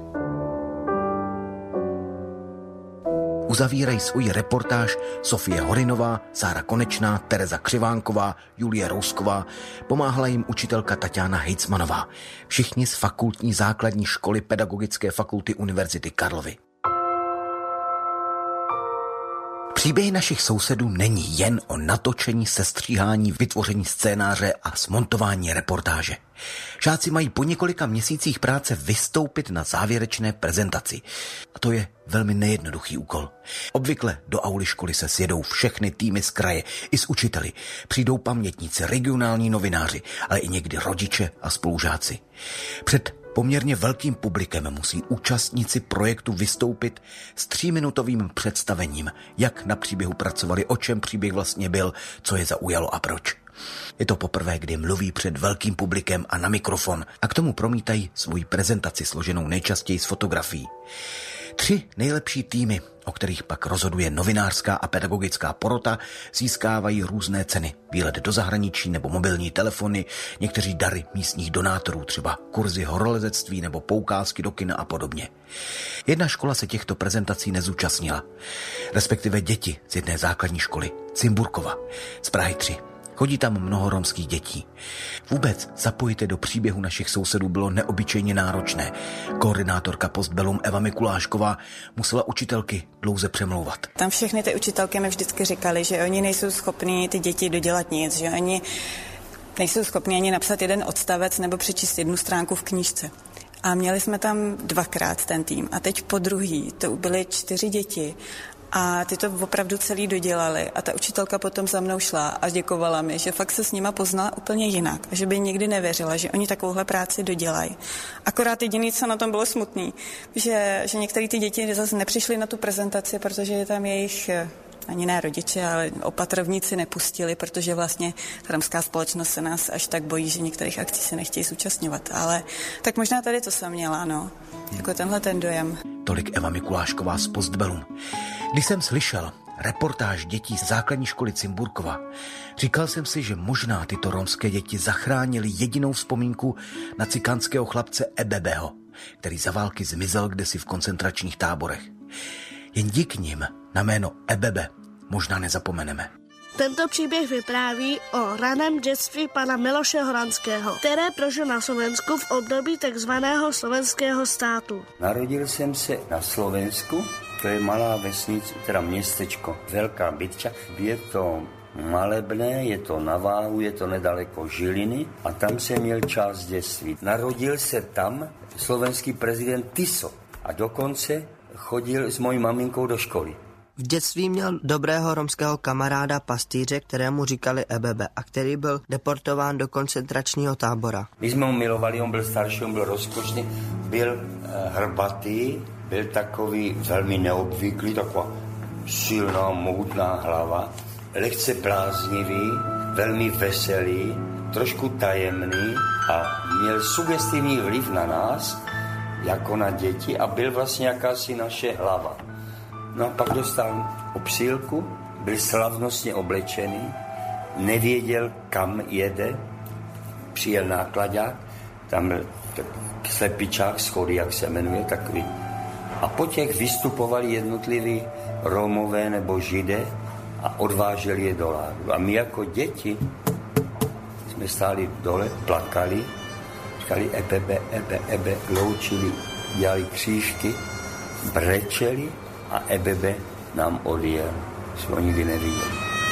Uzavírají svůj reportáž Sofie Horinová, Sára Konečná, Tereza Křivánková, Julie Rousková, pomáhala jim učitelka Tatiana Hejcmanová. Všichni z fakultní základní školy Pedagogické fakulty Univerzity Karlovy. Příběhy našich sousedů není jen o natočení, sestříhání, vytvoření scénáře a smontování reportáže. Žáci mají po několika měsících práce vystoupit na závěrečné prezentaci. A to je velmi nejednoduchý úkol. Obvykle do auly školy se sjedou všechny týmy z kraje, i s učiteli. Přijdou pamětníci, regionální novináři, ale i někdy rodiče a spolužáci. Před poměrně velkým publikem musí účastníci projektu vystoupit s tříminutovým představením, jak na příběhu pracovali, o čem příběh vlastně byl, co je zaujalo a proč. Je to poprvé, kdy mluví před velkým publikem a na mikrofon a k tomu promítají svou prezentaci složenou nejčastěji z fotografií. Tři nejlepší týmy, o kterých pak rozhoduje novinářská a pedagogická porota, získávají různé ceny. Výlet do zahraničí nebo mobilní telefony, někteří dary místních donátorů, třeba kurzy horolezectví nebo poukázky do kina a podobně. Jedna škola se těchto prezentací nezúčastnila, respektive děti z jedné základní školy, Cimburkova, z Prahy tři. Chodí tam mnoho romských dětí. Vůbec zapojit do příběhu našich sousedů bylo neobyčejně náročné. Koordinátorka Postbellum Eva Mikulášková musela učitelky dlouze přemlouvat. Tam všechny ty učitelky mi vždycky říkali, že oni nejsou schopní ty děti dodělat nic, že oni nejsou schopni ani napsat jeden odstavec nebo přečíst jednu stránku v knížce. A měli jsme tam dvakrát ten tým a teď po druhý to byly čtyři děti A ty to opravdu celý dodělali a ta učitelka potom za mnou šla a děkovala mi, že fakt se s nima poznala úplně jinak a že by nikdy nevěřila, že oni takovouhle práci dodělají. Akorát jediný, co na tom bylo smutný, že, že některé ty děti zase nepřišly na tu prezentaci, protože je tam jejich ani ne rodiče, ale opatrovníci nepustili, protože vlastně ta romská společnost se nás až tak bojí, že některých akcí se nechtějí zúčastňovat. Ale tak možná tady to jsem měla, no. Jako tenhle ten dojem. Tolik Eva Mikulášková z Postbellum. Když jsem slyšel reportáž dětí z základní školy Cimburkova, říkal jsem si, že možná tyto romské děti zachránili jedinou vzpomínku na cikánského chlapce Ebebeho, který za války zmizel kdesi v koncentračních táborech. Jen díky nim na jméno Ebebe možná nezapomeneme. Tento příběh vypráví o raném dětství pana Miloše Horanského, které prožil na Slovensku v období takzvaného slovenského státu. Narodil jsem se na Slovensku, to je malá vesnice, teda městečko, Velká Bytča. Je to malebné, je to na váhu, je to nedaleko Žiliny a tam jsem měl část dětství. Narodil se tam slovenský prezident Tiso a dokonce chodil s mojí maminkou do školy. V dětství měl dobrého romského kamaráda pastýře, kterému říkali Ebebe a který byl deportován do koncentračního tábora. My jsme ho milovali, on byl starší, on byl rozkošný, byl hrbatý, byl takový velmi neobvyklý, taková silná, mohutná hlava, lehce bláznivý, velmi veselý, trošku tajemný a měl sugestivní vliv na nás, jako na děti a byl vlastně jakási naše hlava. No a pak dostal obsílku, byl slavnostně oblečený, nevěděl, kam jede, přijel nákladák, tam byl slepičák, schody, jak se jmenuje, takový. A po těch vystupovali jednotliví Romové nebo Židé a odváželi je do ládu. A my jako děti jsme stáli dole, plakali, říkali ebebe, ebe, ebe, loučili, dělali křížky, brečeli a Ebebe nám odjel. Jsme ho nikdy neviděli.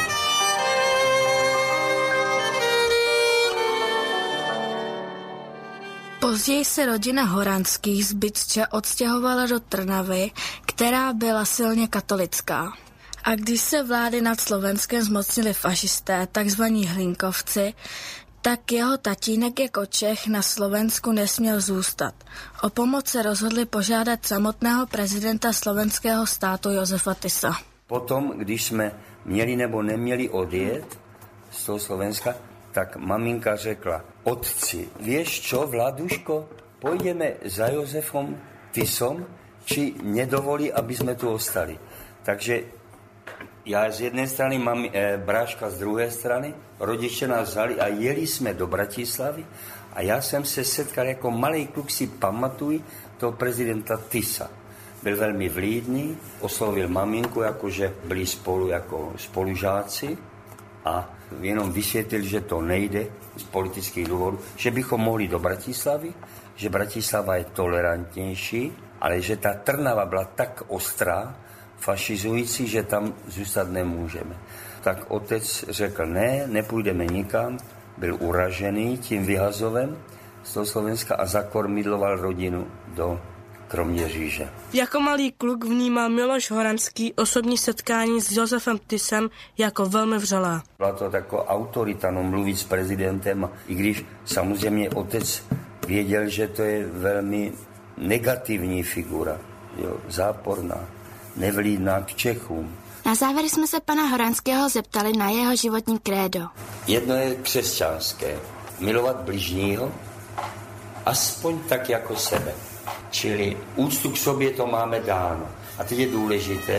Později se rodina Horanských z Bytče odstěhovala do Trnavy, která byla silně katolická. A když se vlády nad Slovenskem zmocnili fašisté, takzvaní Hlinkovci, tak jeho tatínek jako Čech na Slovensku nesměl zůstat. O pomoc se rozhodli požádat samotného prezidenta slovenského státu Josefa Tisa. Potom, když jsme měli nebo neměli odjet z toho Slovenska, tak maminka řekla, otci, vieš čo, Vladuško, pôjdeme za Josefom Tisom, či nedovolí, aby jsme tu ostali. Takže já z jedné strany, mám e, bráška z druhé strany, rodiče nás vzali a jeli jsme do Bratislavy a já jsem se setkal jako malý kluk, si pamatuji, toho prezidenta Tisa. Byl velmi vlídný, oslovil maminku, jakože byli spolu jako spolužáci a jenom vysvětlil, že to nejde z politických důvodů, že bychom mohli do Bratislavy, že Bratislava je tolerantnější, ale že ta Trnava byla tak ostrá, fašizující, že tam zůstat nemůžeme. Tak otec řekl, ne, nepůjdeme nikam, byl uražený tím vyhazovem z toho Slovenska a zakormidloval rodinu do Kroměříže. Jako malý kluk vnímal Miloš Horanský osobní setkání s Josefem Tisem jako velmi vřelá. Byla to taková autorita, no, mluvit s prezidentem, i když samozřejmě otec věděl, že to je velmi negativní figura, jo, záporná, nevlídná k Čechům. Na závěr jsme se pana Horanského zeptali na jeho životní krédo. Jedno je křesťanské, milovat bližního, aspoň tak jako sebe. Čili úctu k sobě to máme dáno. A teď je důležité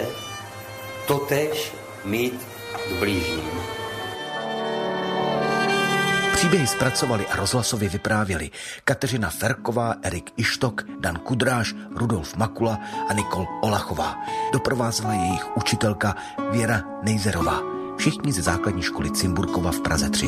totéž mít k blížním. Příběhy zpracovali a rozhlasově vyprávěli Kateřina Ferková, Erik Ištok, Dan Kudráš, Rudolf Makula a Nikol Olachová. Doprovázela jejich učitelka Věra Nejzerová. Všichni ze základní školy Cimburkova v Praze tři.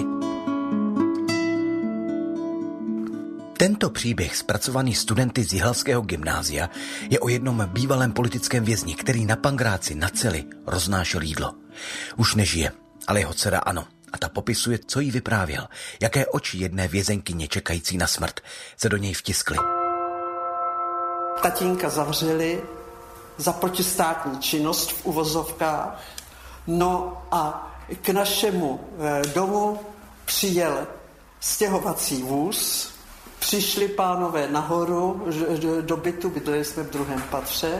Tento příběh, zpracovaný studenty z Jihlavského gymnázia, je o jednom bývalém politickém vězni, který na Pangráci na celi roznášel jídlo. Už nežije, ale jeho dcera ano. A ta popisuje, co jí vyprávěl, jaké oči jedné vězenkyně čekající na smrt se do něj vtiskly. Tatínka zavřeli za protistátní činnost v uvozovkách. No a k našemu domu přijel stěhovací vůz, přišli pánové nahoru do bytu, bydleli jsme v druhém patře,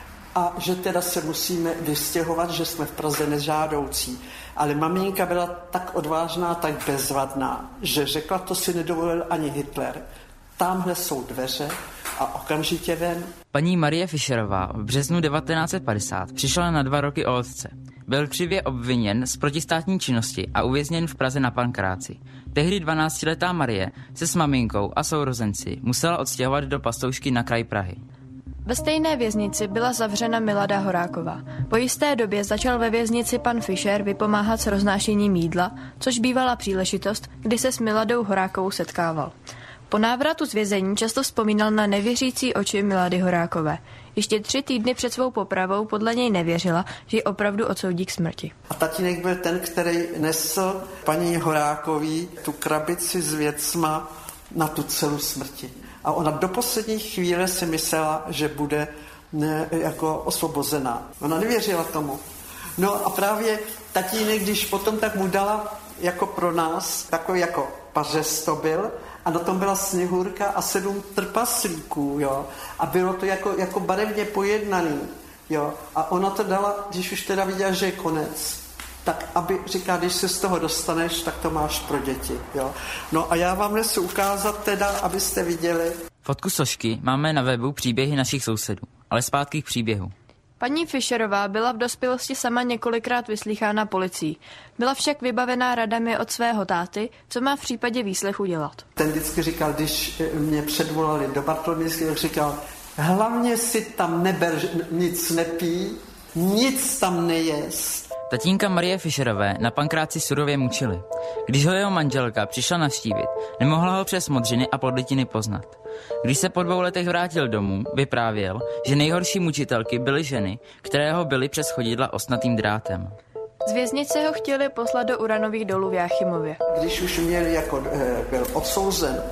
a že teda se musíme vystěhovat, že jsme v Praze nežádoucí. Ale maminka byla tak odvážná, tak bezvadná, že řekla, to si nedovolil ani Hitler. Tamhle jsou dveře a okamžitě ven. Paní Marie Fischerová v březnu devatenáct set padesát přišla na dva roky o otce. Byl křivě obviněn z protistátní činnosti a uvězněn v Praze na Pankráci. Tehdy dvanáctiletá Marie se s maminkou a sourozenci musela odstěhovat do Pastoušky na kraj Prahy. Ve stejné věznici byla zavřena Milada Horáková. Po jisté době začal ve věznici pan Fischer vypomáhat s roznášením jídla, což bývala příležitost, kdy se s Miladou Horákovou setkával. Po návratu z vězení často vzpomínal na nevěřící oči Milady Horákové. Ještě tři týdny před svou popravou podle něj nevěřila, že ji opravdu odsoudí k smrti. A tatínek byl ten, který nesl paní Horákový tu krabici s věcma na tu celu smrti. A ona do poslední chvíle si myslela, že bude ne, jako osvobozená. Ona nevěřila tomu. No a právě tatínek, když potom tak mu dala jako pro nás, takový jako pařez to byl, a na tom byla Sněhurka a sedm trpaslíků, jo. A bylo to jako, jako barevně pojednaný, jo. A ona to dala, když už teda viděla, že je konec, tak aby, říká, když se z toho dostaneš, tak to máš pro děti, jo. No a já vám nesu ukázat teda, abyste viděli. Fotku sošky máme na webu Příběhy našich sousedů, ale zpátky k příběhu. Paní Fischerová byla v dospělosti sama několikrát vyslýchána policií. Byla však vybavená radami od svého táty, co má v případě výslechu dělat. Ten vždycky říkal, když mě předvolali do Bartolomějského, tak říkal, hlavně si tam neber, nic nepí, nic tam nejest. Tatínka Marie Fischerové na Pankráci surově mučili. Když ho jeho manželka přišla navštívit, nemohla ho přes modřiny a podlitiny poznat. Když se po dvou letech vrátil domů, vyprávěl, že nejhorší mučitelky byly ženy, které ho byly přes chodidla ostnatým drátem. Z věznice ho chtěli poslat do uranových dolů v Jáchymově. Když už měl jako, byl odsouzen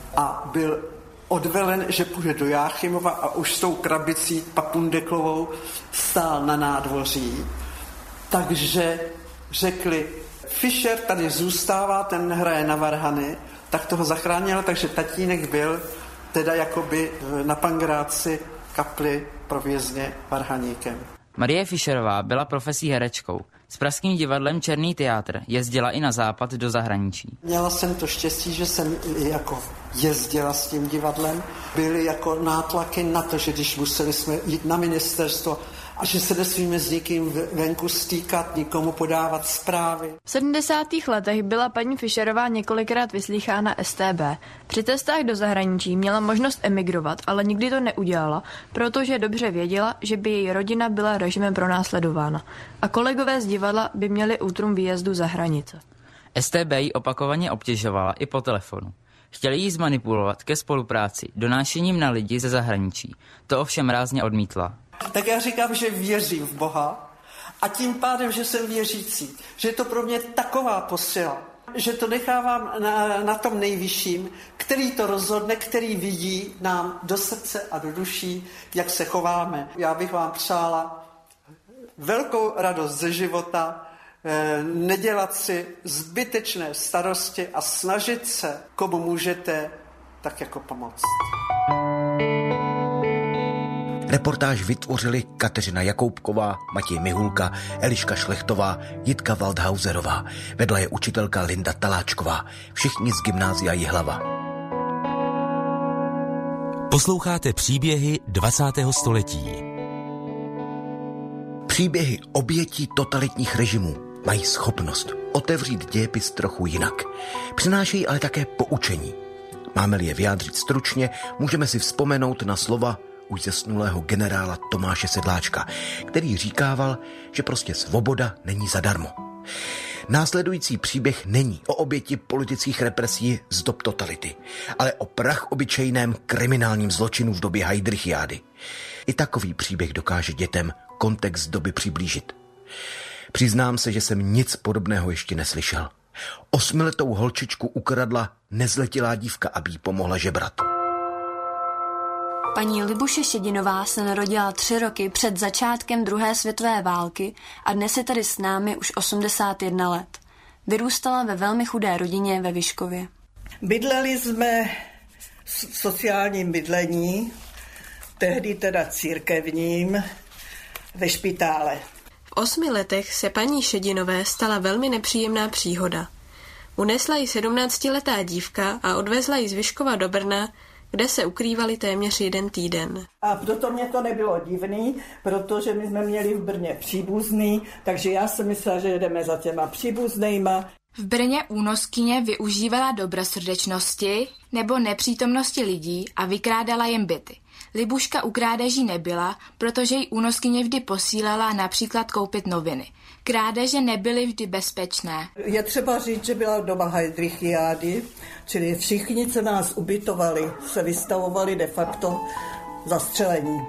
a byl odvelen, že půjde do Jáchymova a už s tou krabicí Papundeklovou stál na nádvoří, takže řekli, Fischer tady zůstává, ten hraje na varhany, tak toho zachránil, takže tatínek byl teda jakoby na Pankráci kapli pro vězně varhaníkem. Marie Fischerová byla profesí herečkou. S pražským divadlem Černý teátr jezdila i na západ do zahraničí. Měla jsem to štěstí, že jsem jako jezdila s tím divadlem. Byly jako nátlaky na to, že když museli jsme jít na ministerstvo a že se nesmíme s nikým venku stýkat, nikomu podávat zprávy. V sedmdesátých letech byla paní Fischerová několikrát vyslýchána S T B. Při cestách do zahraničí měla možnost emigrovat, ale nikdy to neudělala, protože dobře věděla, že by její rodina byla režimem pronásledována a kolegové z divadla by měli útrum výjezdu za hranice. S T B ji opakovaně obtěžovala i po telefonu. Chtěli jí zmanipulovat ke spolupráci donášením na lidi ze zahraničí. To ovšem rázně odmítla. Tak já říkám, že věřím v Boha a tím pádem, že jsem věřící, že je to pro mě taková posila, že to nechávám na, na tom nejvyšším, který to rozhodne, který vidí nám do srdce a do duší, jak se chováme. Já bych vám přála velkou radost ze života, nedělat si zbytečné starosti a snažit se, komu můžete, tak jako pomoct. Reportáž vytvořili Kateřina Jakoubková, Matěj Mihulka, Eliška Šlechtová, Jitka Waldhauserová. Vedla je učitelka Linda Taláčková. Všichni z gymnázia Jihlava. Posloucháte příběhy dvacátého století. Příběhy obětí totalitních režimů mají schopnost otevřít dějepis trochu jinak. Přinášejí ale také poučení. Máme-li je vyjádřit stručně, můžeme si vzpomenout na slova už zesnulého generála Tomáše Sedláčka, který říkával, že prostě svoboda není zadarmo. Následující příběh není o oběti politických represí z dob totality, ale o prach obyčejném kriminálním zločinu v době Heydrichiády. I takový příběh dokáže dětem kontext doby přiblížit. Přiznám se, že jsem nic podobného ještě neslyšel. Osmiletou holčičku ukradla nezletilá dívka, aby jí pomohla žebrat. Paní Libuše Šedinová se narodila tři roky před začátkem druhé světové války a dnes je tady s námi už osmdesát jedna let. Vyrůstala ve velmi chudé rodině ve Vyškově. Bydleli jsme v sociálním bydlení, tehdy teda církevním, ve špitále. V osmi letech se paní Šedinové stala velmi nepříjemná příhoda. Unesla ji sedmnáctiletá dívka a odvezla ji z Vyškova do Brna, kde se ukrývali téměř jeden týden. A proto mě to nebylo divný, protože my jsme měli v Brně příbuzný, takže já jsem myslela, že jedeme za těma příbuznýma. V Brně únoskyně využívala dobrosrdečnosti nebo nepřítomnosti lidí a vykrádala jim byty. Libuška u krádeží nebyla, protože jí únoskyně vždy posílala například koupit noviny. Krádeže nebyly vždy bezpečné. Je třeba říct, že byla doba heydrichiády, čili všichni, co nás ubytovali, se vystavovali de facto zastřelení.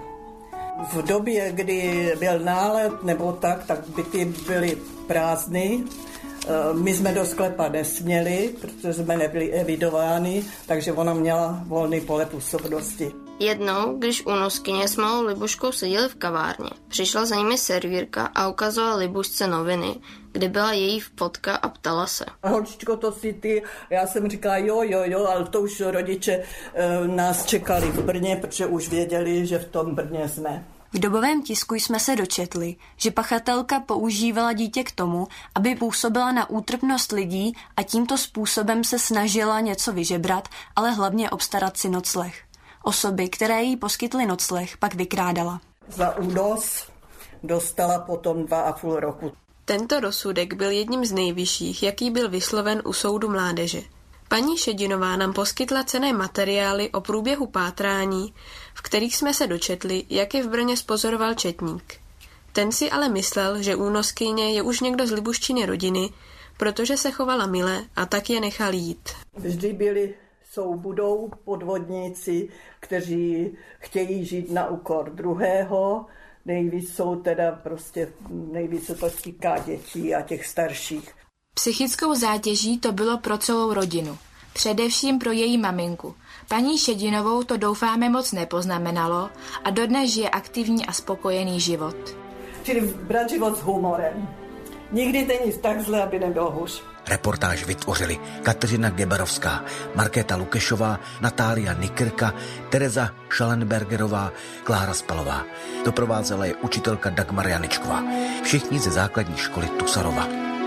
V době, kdy byl nálet nebo tak, tak byty byly prázdný. My jsme do sklepa nesměli, protože jsme nebyli evidováni, takže ona měla volný pole působnosti. Jednou, když únoskyně s malou Libuškou seděli v kavárně, přišla za nimi servírka a ukazovala Libušce noviny, kde byla její fotka a ptala se. Holčičko, to si ty? Já jsem říkala jo, jo, jo, ale to už rodiče e, nás čekali v Brně, protože už věděli, že v tom Brně jsme. V dobovém tisku jsme se dočetli, že pachatelka používala dítě k tomu, aby působila na útrpnost lidí a tímto způsobem se snažila něco vyžebrat, ale hlavně obstarat si nocleh. Osoby, které jí poskytly nocleh, pak vykrádala. Za únos dostala potom dva a půl roku. Tento rozsudek byl jedním z nejvyšších, jaký byl vysloven u soudu mládeže. Paní Šedinová nám poskytla cenné materiály o průběhu pátrání, v kterých jsme se dočetli, jak je v Brně spozoroval četník. Ten si ale myslel, že únoskyně je už někdo z Libuščiny rodiny, protože se chovala mile a tak je nechal jít. Vždy byli jsou budou podvodníci, kteří chtějí žít na úkor druhého. Nejvíc jsou teda prostě, nejvíc se to týká dětí a těch starších. Psychickou zátěží to bylo pro celou rodinu. Především pro její maminku. Paní Šedinovou to doufáme moc nepoznamenalo a dodnes žije aktivní a spokojený život. Čili brát život s humorem. Nikdy není tak zle, aby nebylo hůř. Reportáž vytvořili Kateřina Geberovská, Markéta Lukešová, Natália Nikrka, Tereza Schallenbergerová, Klára Spalová. Doprovázela je učitelka Dagmar Janičková. Všichni ze základní školy Tusarova.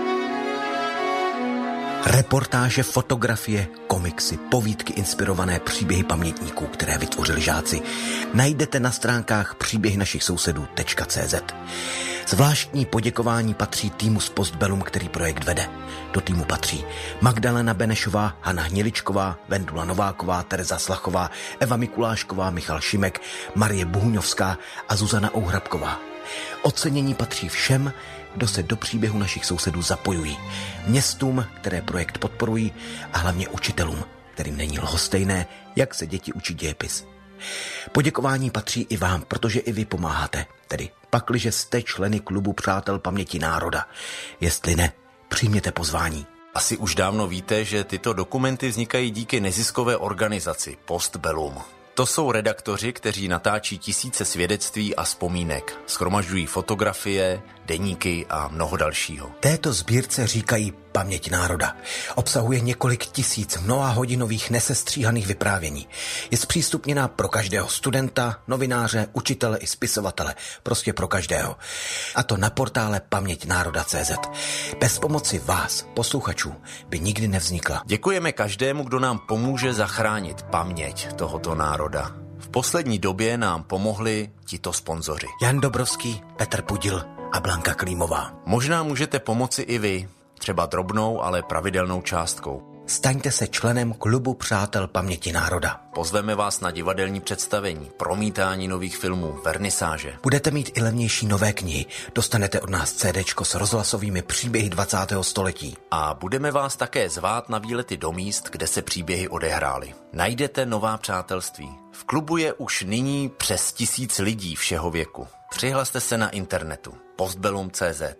Reportáže, fotografie, komiksy, povídky inspirované příběhy pamětníků, které vytvořili žáci, najdete na stránkách příběhy našich sousedů tečka cé zet. Zvláštní poděkování patří týmu z Postbellum, který projekt vede. Do týmu patří Magdalena Benešová, Hana Hniličková, Vendula Nováková, Tereza Slachová, Eva Mikulášková, Michal Šimek, Marie Buhuňovská a Zuzana Ouhrabková. Ocenění patří všem, kdo se do příběhu našich sousedů zapojují. Městům, které projekt podporují, a hlavně učitelům, kterým není lhostejné, jak se děti učí dějepis. Poděkování patří i vám, protože i vy pomáháte, tedy pakliže jste členy klubu Přátel paměti národa. Jestli ne, přijměte pozvání. Asi už dávno víte, že tyto dokumenty vznikají díky neziskové organizaci Postbellum. To jsou redaktoři, kteří natáčí tisíce svědectví a vzpomínek, shromažďují fotografie, deníky a mnoho dalšího. Této sbírce říkají Paměť národa. Obsahuje několik tisíc mnohahodinových nesestříhaných vyprávění. Je zpřístupněná pro každého studenta, novináře, učitele i spisovatele. Prostě pro každého. A to na portále paměť národa tečka cé zet. Bez pomoci vás, posluchačů, by nikdy nevznikla. Děkujeme každému, kdo nám pomůže zachránit paměť tohoto národa. V poslední době nám pomohli tito sponzoři. Jan Dobrovský, Petr Pudil a Blanka Klímová. Možná můžete pomoci i vy, třeba drobnou, ale pravidelnou částkou. Staňte se členem klubu Přátel paměti národa. Pozveme vás na divadelní představení, promítání nových filmů, vernisáže. Budete mít i levnější nové knihy. Dostanete od nás cédéčko s rozhlasovými příběhy dvacátého století. A budeme vás také zvát na výlety do míst, kde se příběhy odehrály. Najdete nová přátelství. V klubu je už nyní přes tisíc lidí všeho věku. Přihlaste se na internetu postbellum tečka cé zet.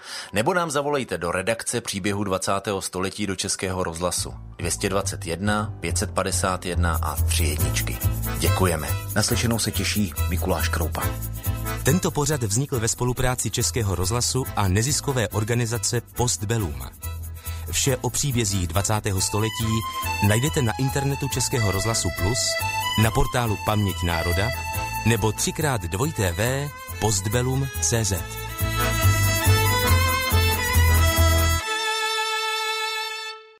Nebo nám zavolejte do redakce Příběhu dvacátého století do Českého rozhlasu dvě stě dvacet jedna, pět set padesát jedna a tři jedničky. Děkujeme. Naslyšenou se těší Mikuláš Kroupa. Tento pořad vznikl ve spolupráci Českého rozhlasu a neziskové organizace Post Bellum. Vše o příbězích dvacátého století najdete na internetu Českého rozhlasu Plus, na portálu Paměť národa nebo třikrát dvojité v postbellum tečka cé zet.